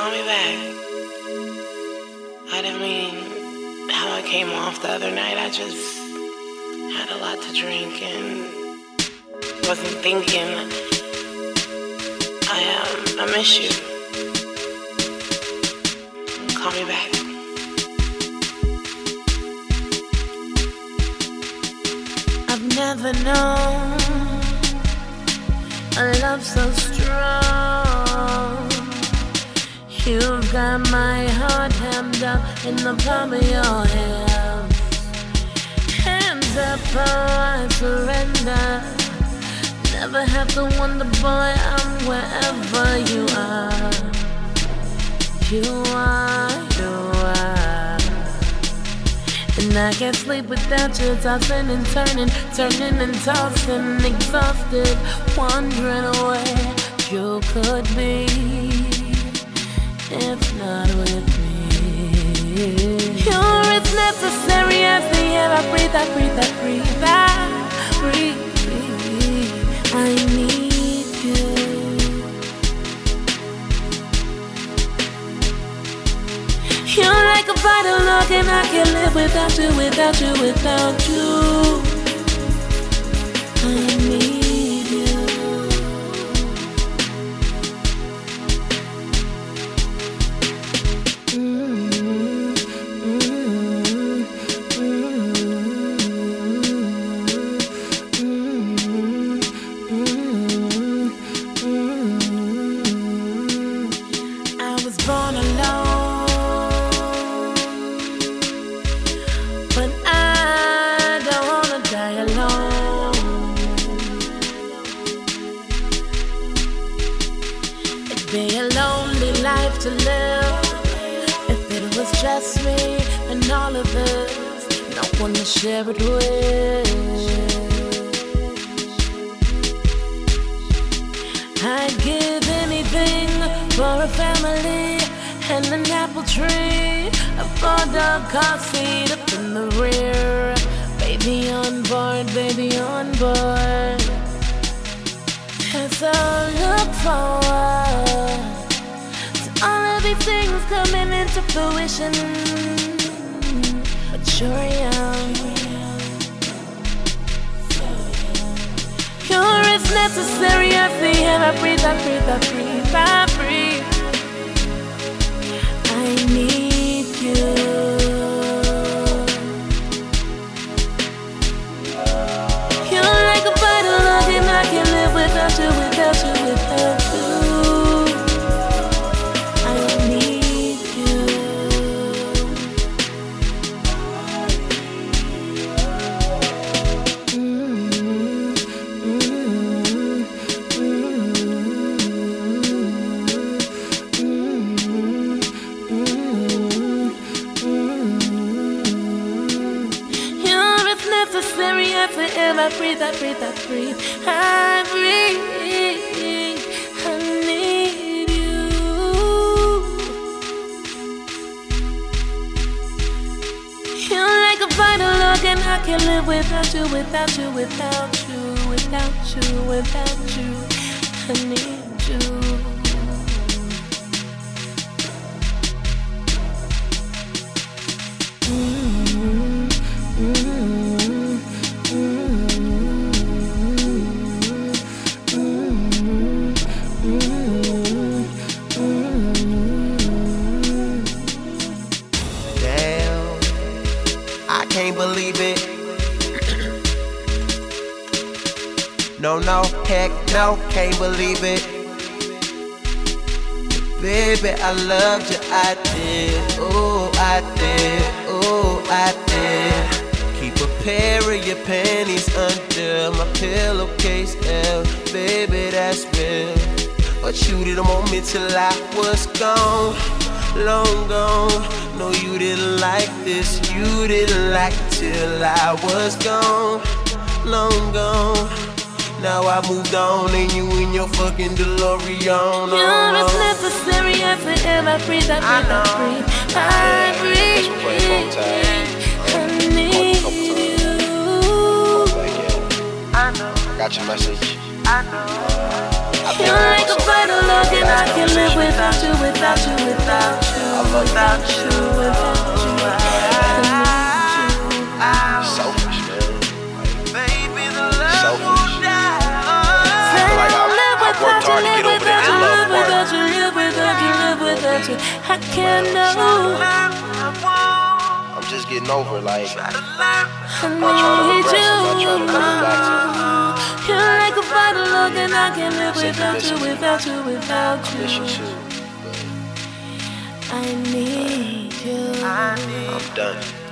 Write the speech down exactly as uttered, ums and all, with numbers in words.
Call me back. I didn't mean how I came off the other night. I just had a lot to drink and wasn't thinking. I um I miss you. Call me back. I've never known a love so strong. You've got my heart hemmed up in the palm of your hands. Hands up, oh, I surrender. Never have to wonder, boy, I'm wherever you are. You are, you are. And I can't sleep without you, tossing and turning, turning and tossing, exhausted, wondering where you could be, if not with me. You're as necessary as the air I breathe, I breathe, I breathe, I breathe. I need you. You're like a vital log and I can't live without you, without you, without you. I need you. Mm-hmm. Mm-hmm. Mm-hmm. Mm-hmm. I was born alone, but I don't wanna die alone. It'd be a lonely life to live if it was just me and all of us, no one to share it with. I'd give anything for a family and an apple tree, a four-dog car seat up in the rear. Baby on board, baby on board. As I look forward to all of these things coming into fruition, but you're young. You're as necessary as the air I breathe, I breathe, I breathe, I breathe. I need you. You're like a vital log and I can't live without you, without you, without you. I need you. Mm-hmm. Mm-hmm. Mm-hmm. You're as necessary as the air I breathe, I breathe, I breathe, I breathe. I need you. You're like a vital log and I can't live without you, without you, without you, without you, without you. I need you. Mm-hmm. Mm-hmm. Mm-hmm. Mm-hmm. Damn, I can't believe it. No, no, heck no, can't believe it. Baby, I loved you, I did. Oh, I did. Oh, I did. Keep a pair of your panties under my pillowcase, yeah. Baby, that's real. But you didn't want me till I was gone, long gone. No, you didn't like this, you didn't like it till I was gone, long gone. Now I moved on and you in your fucking DeLorean. You're as necessary as the air I breathe, I breathe, I breathe, I breathe. I need you. I know. I got your message. I know. You're like a vital log and I can't live without you, without you, without you. without you, without you. Selfish, man. Baby, the love Selfish. won't die. I feel like I, I worked hard to get over that love part. Without you, live without you, live without you. I can't know. I'm just getting over, like, I I'm not trying to need regress, you. I'm not trying to come back to You're like a vital look, and I can't live without you, without you, without I miss you you. too, I need you. but I'm done.